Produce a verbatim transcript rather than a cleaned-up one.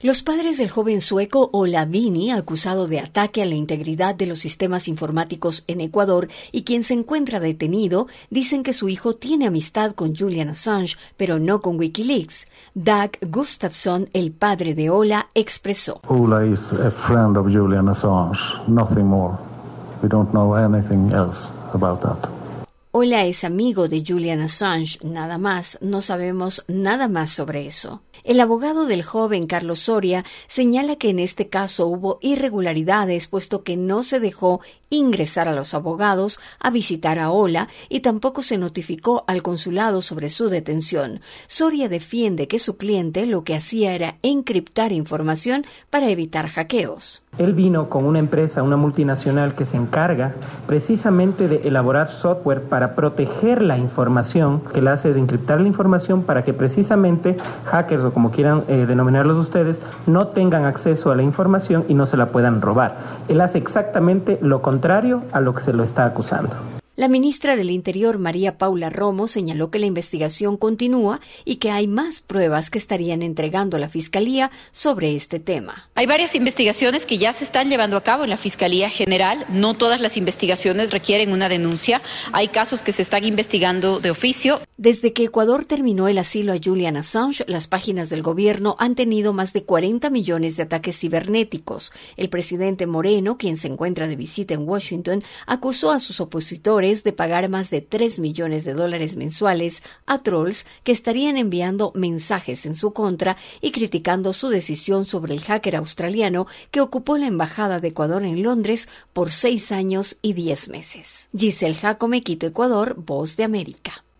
Los padres del joven sueco Ola Vini, acusado de ataque a la integridad de los sistemas informáticos en Ecuador y quien se encuentra detenido, dicen que su hijo tiene amistad con Julian Assange, pero no con Wikileaks. Doug Gustafson, el padre de Ola, expresó: Ola is a friend of Julian Assange, nothing more. We don't know anything else about that. Ola es amigo de Julian Assange, nada más, no sabemos nada más sobre eso. El abogado del joven, Carlos Soria, señala que en este caso hubo irregularidades, puesto que no se dejó ingresar a los abogados a visitar a Ola y tampoco se notificó al consulado sobre su detención. Soria defiende que su cliente lo que hacía era encriptar información para evitar hackeos. Él vino con una empresa, una multinacional que se encarga precisamente de elaborar software para proteger la información, que la hace es encriptar la información para que precisamente hackers o como quieran eh, denominarlos ustedes, no tengan acceso a la información y no se la puedan robar. Él hace exactamente lo contrario a lo que se lo está acusando. La ministra del Interior, María Paula Romo, señaló que la investigación continúa y que hay más pruebas que estarían entregando a la Fiscalía sobre este tema. Hay varias investigaciones que ya se están llevando a cabo en la Fiscalía General. No todas las investigaciones requieren una denuncia. Hay casos que se están investigando de oficio. Desde que Ecuador terminó el asilo a Julian Assange, las páginas del gobierno han tenido más de cuarenta millones de ataques cibernéticos. El presidente Moreno, quien se encuentra de visita en Washington, acusó a sus opositores de pagar más de tres millones de dólares mensuales a trolls que estarían enviando mensajes en su contra y criticando su decisión sobre el hacker australiano que ocupó la embajada de Ecuador en Londres por seis años y diez meses. Giselle Jacome, Quito, Ecuador, Voz de América.